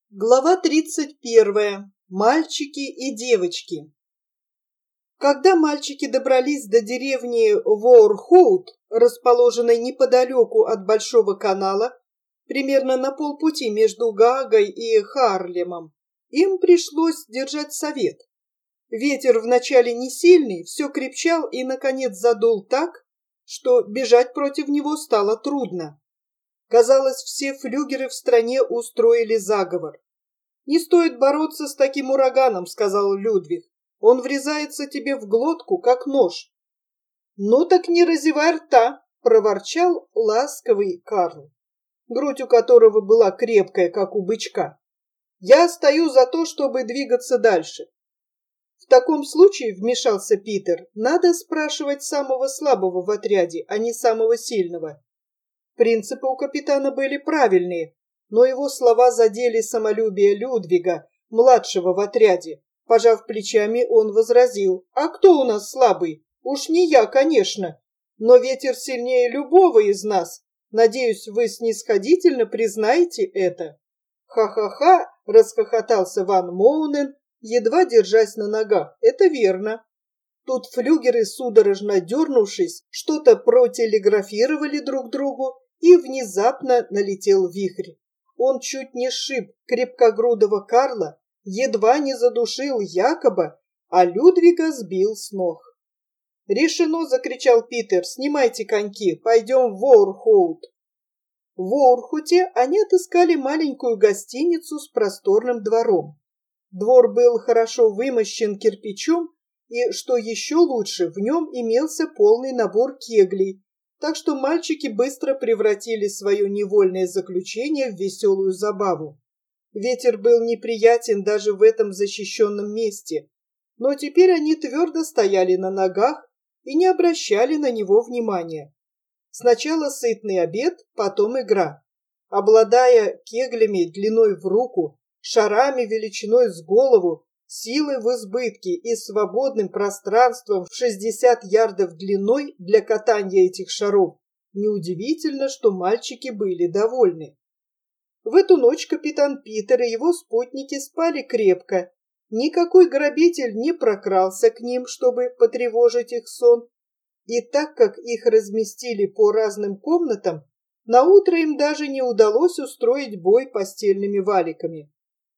Глава 31. Мальчики и девочки. Когда мальчики добрались до деревни Воурхоут, расположенной неподалеку от Большого канала, примерно на полпути между Гаагой и Хаарлемом, им пришлось держать совет. Ветер вначале не сильный, все крепчал и, наконец, задул так, что бежать против него стало трудно. Казалось, все флюгеры в стране устроили заговор. «Не стоит бороться с таким ураганом», — сказал Людвиг. «Он врезается тебе в глотку, как нож». «Ну так не разевай рта», — проворчал ласковый Карл, грудь у которого была крепкая, как у бычка. «Я стою за то, чтобы двигаться дальше». «В таком случае, — вмешался Питер, — надо спрашивать самого слабого в отряде, а не самого сильного». Принципы у капитана были правильные, но его слова задели самолюбие Людвига, младшего в отряде. Пожав плечами, он возразил: «А кто у нас слабый? Уж не я, конечно, но ветер сильнее любого из нас. Надеюсь, вы снисходительно признаете это». «Ха-ха-ха!» — расхохотался Ван Моунен, едва держась на ногах. «Это верно». Тут флюгеры, судорожно дернувшись, что-то протелеграфировали друг другу, и внезапно налетел вихрь. Он чуть не сшиб крепкогрудого Карла, едва не задушил Якоба, а Людвига сбил с ног. «Решено!» — закричал Питер. «Снимайте коньки, пойдем в Воурхоут». В Воурхуте они отыскали маленькую гостиницу с просторным двором. Двор был хорошо вымощен кирпичом, и, что еще лучше, в нем имелся полный набор кеглей, так что мальчики быстро превратили свое невольное заключение в веселую забаву. Ветер был неприятен даже в этом защищенном месте, но теперь они твердо стояли на ногах и не обращали на него внимания. Сначала сытный обед, потом игра. Обладая кеглями длиной в руку, шарами величиной с голову, силой в избытке и свободным пространством в 60 ярдов длиной для катания этих шаров, неудивительно, что мальчики были довольны. В эту ночь капитан Питер и его спутники спали крепко. Никакой грабитель не прокрался к ним, чтобы потревожить их сон. И так как их разместили по разным комнатам, наутро им даже не удалось устроить бой постельными валиками.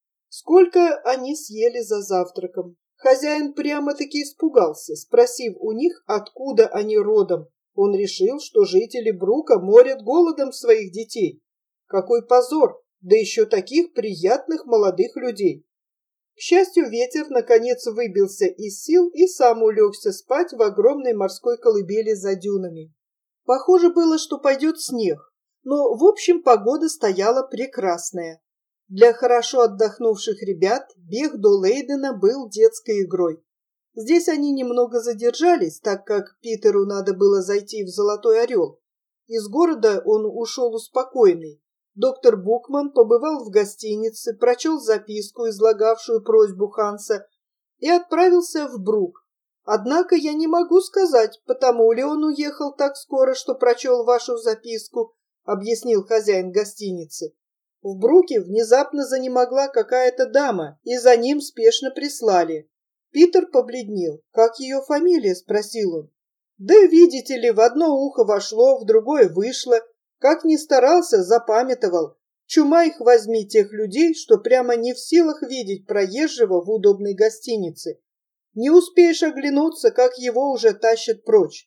Сколько они съели за завтраком? Хозяин прямо-таки испугался, спросив у них, откуда они родом. Он решил, что жители Брука морят голодом своих детей. Какой позор, да еще таких приятных молодых людей. К счастью, ветер наконец выбился из сил и сам улегся спать в огромной морской колыбели за дюнами. Похоже было, что пойдет снег, но в общем погода стояла прекрасная. Для хорошо отдохнувших ребят бег до Лейдена был детской игрой. Здесь они немного задержались, так как Питеру надо было зайти в Золотой Орел. Из города он ушел успокоенный. Доктор Букман побывал в гостинице, прочел записку, излагавшую просьбу Ханса, и отправился в Брук. Однако я не могу сказать, потому ли он уехал так скоро, что прочел вашу записку, объяснил хозяин гостиницы. В Бруке внезапно занемогла какая-то дама, и за ним спешно прислали. Питер побледнел. «Как ее фамилия?» — спросил он. «Да видите ли, в одно ухо вошло, в другое вышло. Как ни старался, запамятовал. Чума их возьми тех людей, что прямо не в силах видеть проезжего в удобной гостинице. Не успеешь оглянуться, как его уже тащат прочь».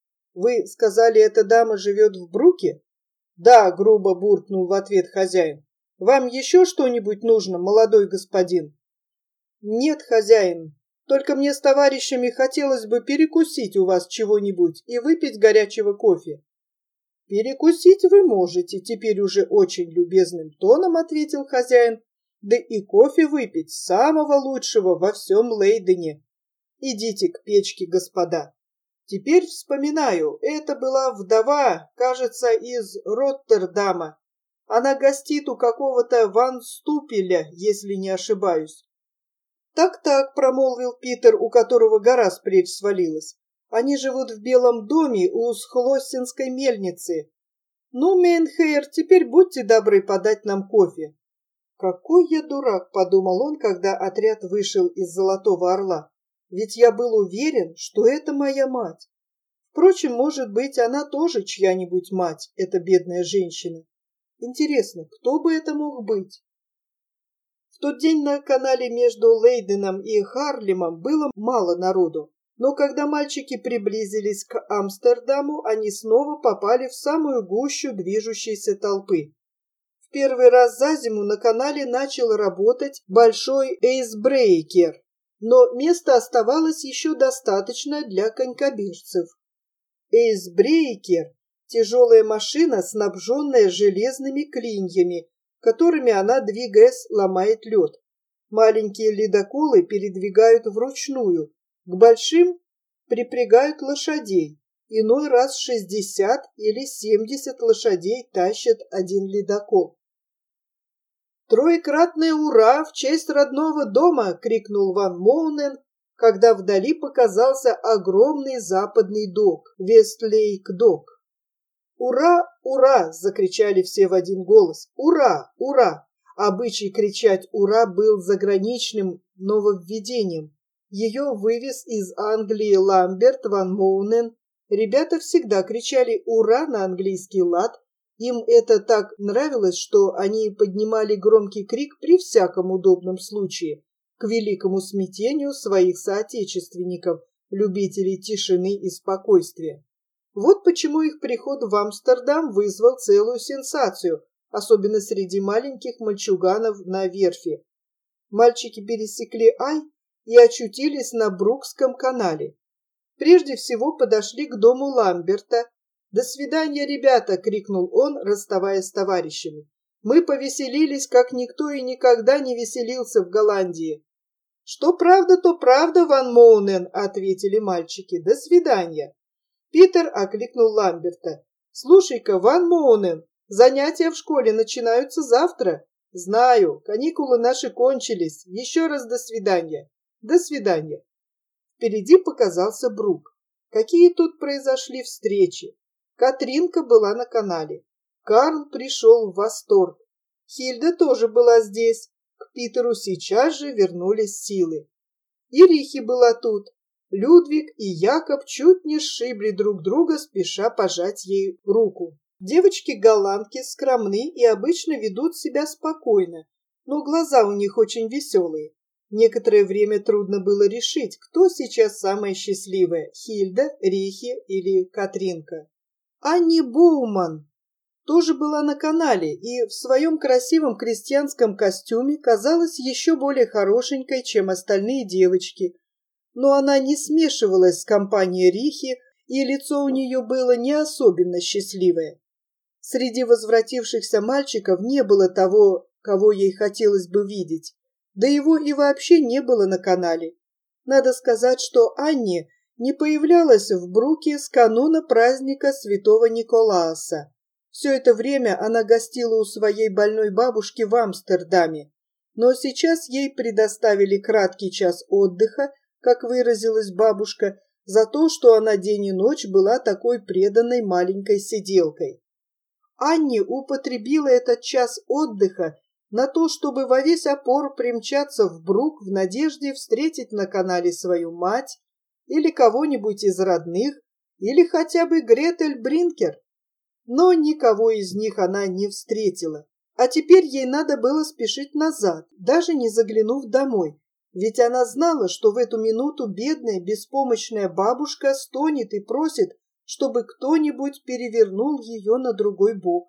«Вы сказали, эта дама живет в Бруке?» «Да», — грубо буркнул в ответ хозяин. «Вам еще что-нибудь нужно, молодой господин?» «Нет, хозяин, только мне с товарищами хотелось бы перекусить у вас чего-нибудь и выпить горячего кофе». «Перекусить вы можете», — теперь уже очень любезным тоном ответил хозяин, «да и кофе выпить самого лучшего во всем Лейдене. Идите к печке, господа». Теперь вспоминаю, это была вдова, кажется, из Роттердама. Она гостит у какого-то Ван Ступеля, если не ошибаюсь. «Так-так», — промолвил Питер, у которого гора с плеч свалилась. «Они живут в Белом доме у Схлоссенской мельницы. Ну, Мейнхейр, теперь будьте добры подать нам кофе». «Какой я дурак!» — подумал он, когда отряд вышел из Золотого Орла. «Ведь я был уверен, что это моя мать. Впрочем, может быть, она тоже чья-нибудь мать, эта бедная женщина. Интересно, кто бы это мог быть?» В тот день на канале между Лейденом и Харлемом было мало народу, но когда мальчики приблизились к Амстердаму, они снова попали в самую гущу движущейся толпы. В первый раз за зиму на канале начал работать большой эйсбрейкер, но места оставалось еще достаточно для конькобежцев. Эйсбрейкер – тяжелая машина, снабженная железными клиньями, которыми она, двигаясь, ломает лед. Маленькие ледоколы передвигают вручную, к большим припрягают лошадей. Иной раз 60 или 70 лошадей тащат один ледокол. «Троекратное ура в честь родного дома!» — крикнул Ван Моунен, когда вдали показался огромный западный док, Вестлейк-док. «Ура! Ура!» — закричали все в один голос. «Ура! Ура!» Обычай кричать «Ура!» был заграничным нововведением. Ее вывез из Англии Ламберт Ван Моунен. Ребята всегда кричали «Ура!» на английский лад. Им это так нравилось, что они поднимали громкий крик при всяком удобном случае, к великому смятению своих соотечественников, любителей тишины и спокойствия. Вот почему их приход в Амстердам вызвал целую сенсацию, особенно среди маленьких мальчуганов на верфи. Мальчики пересекли Ай и очутились на Брукском канале. Прежде всего подошли к дому Ламберта. «До свидания, ребята!» — крикнул он, расставаясь с товарищами. «Мы повеселились, как никто и никогда не веселился в Голландии». «Что правда, то правда, Ван Моунен!» — ответили мальчики. «До свидания!» Питер окликнул Ламберта. «Слушай-ка, Ван Моунен, занятия в школе начинаются завтра». «Знаю, каникулы наши кончились. Еще раз до свидания». «До свидания». Впереди показался Брук. Какие тут произошли встречи. Катринка была на канале. Карл пришел в восторг. Хильда тоже была здесь. К Питеру сейчас же вернулись силы. И Рихи была тут. Людвиг и Якоб чуть не сшибли друг друга, спеша пожать ей руку. Девочки-голландки скромны и обычно ведут себя спокойно, но глаза у них очень веселые. Некоторое время трудно было решить, кто сейчас самая счастливая – Хильда, Рихи или Катринка. Анни Боуман тоже была на канале и в своем красивом крестьянском костюме казалась еще более хорошенькой, чем остальные девочки. Но она не смешивалась с компанией Рихи, и лицо у нее было не особенно счастливое. Среди возвратившихся мальчиков не было того, кого ей хотелось бы видеть. Да его и вообще не было на канале. Надо сказать, что Анни не появлялась в Бруке с кануна праздника Святого Николааса. Все это время она гостила у своей больной бабушки в Амстердаме. Но сейчас ей предоставили краткий час отдыха, как выразилась бабушка, за то, что она день и ночь была такой преданной маленькой сиделкой. Анни употребила этот час отдыха на то, чтобы во весь опор примчаться в Брук в надежде встретить на канале свою мать или кого-нибудь из родных, или хотя бы Гретель Бринкер. Но никого из них она не встретила. А теперь ей надо было спешить назад, даже не заглянув домой, ведь она знала, что в эту минуту бедная беспомощная бабушка стонет и просит, чтобы кто-нибудь перевернул ее на другой бок.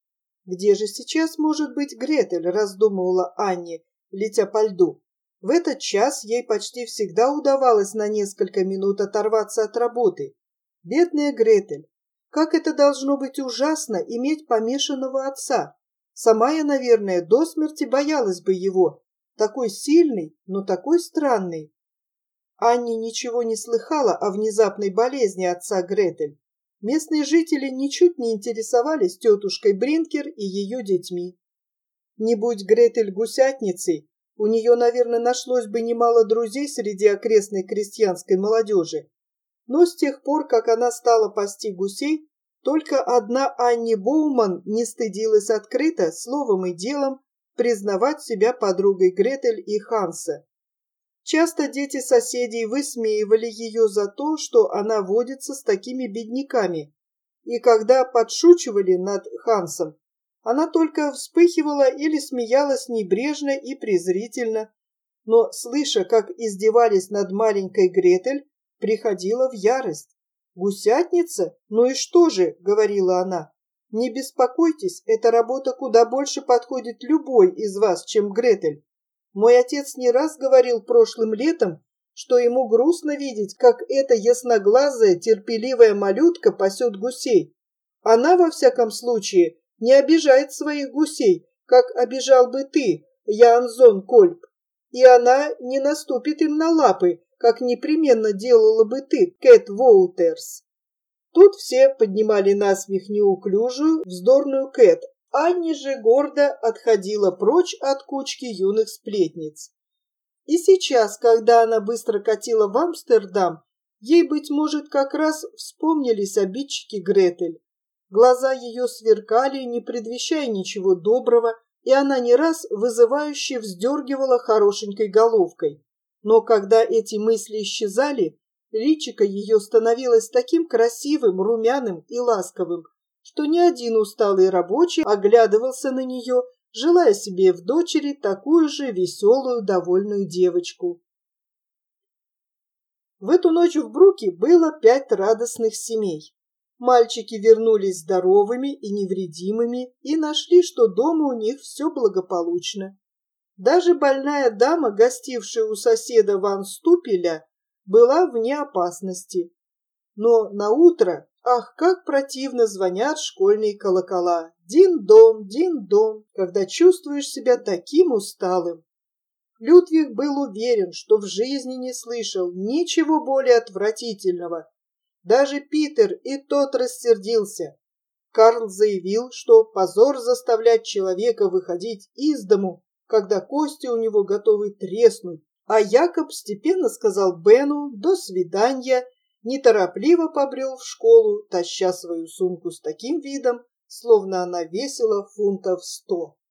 «Где же сейчас может быть Гретель?» — раздумывала Анни, летя по льду. В этот час ей почти всегда удавалось на несколько минут оторваться от работы. Бедная Гретель! Как это должно быть ужасно иметь помешанного отца! Сама я, наверное, до смерти боялась бы его. Такой сильный, но такой странный. Анни ничего не слыхала о внезапной болезни отца Гретель. Местные жители ничуть не интересовались тетушкой Бринкер и ее детьми. Не будь Гретель гусятницей, у нее, наверное, нашлось бы немало друзей среди окрестной крестьянской молодежи. Но с тех пор, как она стала пасти гусей, только одна Анни Боуман не стыдилась открыто, словом и делом, признавать себя подругой Гретель и Ханса. Часто дети соседей высмеивали ее за то, что она водится с такими бедняками, и когда подшучивали над Хансом, она только вспыхивала или смеялась небрежно и презрительно, но, слыша, как издевались над маленькой Гретель, приходила в ярость. «Гусятница? Ну и что же?» — говорила она. «Не беспокойтесь, эта работа куда больше подходит любой из вас, чем Гретель. Мой отец не раз говорил прошлым летом, что ему грустно видеть, как эта ясноглазая, терпеливая малютка пасет гусей. Она, во всяком случае, не обижает своих гусей, как обижал бы ты, Янзон Кольп. И она не наступит им на лапы, как непременно делала бы ты, Кэт Воутерс». Тут все поднимали насмех неуклюжую, вздорную Кэт. Анни же гордо отходила прочь от кучки юных сплетниц. И сейчас, когда она быстро катила в Амстердам, ей, быть может, как раз вспомнились обидчики Гретель. Глаза ее сверкали, не предвещая ничего доброго, и она не раз вызывающе вздергивала хорошенькой головкой. Но когда эти мысли исчезали, личико ее становилось таким красивым, румяным и ласковым, что ни один усталый рабочий оглядывался на нее, желая себе в дочери такую же веселую, довольную девочку. В эту ночь в Бруке было 5 радостных семей. Мальчики вернулись здоровыми и невредимыми и нашли, что дома у них все благополучно. Даже больная дама, гостившая у соседа Ван Ступеля, была вне опасности. Но наутро, ах, как противно звонят школьные колокола. Дин-дон, дин-дон, когда чувствуешь себя таким усталым. Людвиг был уверен, что в жизни не слышал ничего более отвратительного. Даже Питер и тот рассердился. Карл заявил, что позор заставлять человека выходить из дому, когда кости у него готовы треснуть, а Якоб степенно сказал Бену «до свидания», неторопливо побрел в школу, таща свою сумку с таким видом, словно она весила фунтов 100.